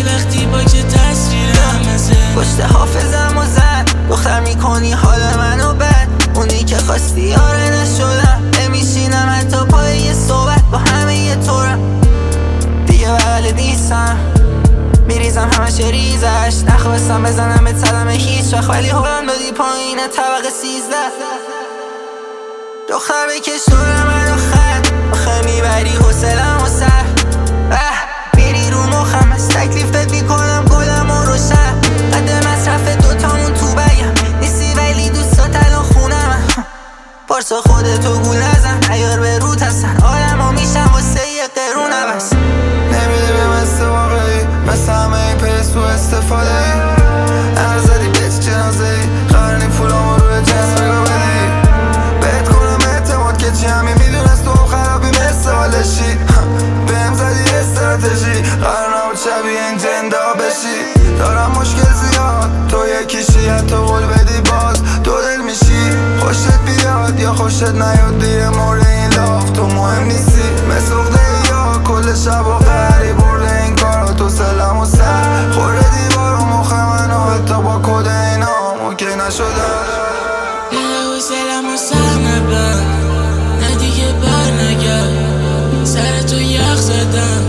وقتی با که تصویرم پشت حافظم و زد دختر میکنی حال منو بد. اونی که خواستی یاره نشدم، نمیشینم حتی پای یه صحبت با همه یه طورم. دیگه بغل دیستم میریزم همش ریزش، نخواستم بزنم به صدمه هیچ وقت، ولی هولم دادی پایین طبقه 13. دختر بکش دور منو خط، آخه میبری حوصلم و سر. میری رو مخم از تکلیفت میکنم گلم و روشن. قد مصرف دوتامون تو بگم نیستی ولی دوستات الان خونم. پارسا خودتو گول نزن، عیار به روت هستن آدمو میشن واسه یه قرون بس. نمیده به مثل واقعی، مثل همه این پس و استفاده ای. ارزدی بیچ جنازه ای، قرنی پولامو روی جنس بگو بدی. بهت کنم اعتماد که چی همی میدونست تو خرابی مثل حالشی. بهم زدی استراتژی، قرار نبود شبیه این جندا بشی. دارم مشکل زیاد، تو یکیشی حتی قول بدی باز دو دل میشی. خوشت بیاد یا خوشت نیاد دیگه مورد این لاف تو مهم نیستی. مثل یا کل شب و غری برده این کارا تو سلم و سر. خورده دیوار و مخ منو حتی با کد اینا اوکی نشده. دیگه حوصلم و سر نبر، نه دیگه بر نگرد، سر تو یخ زدم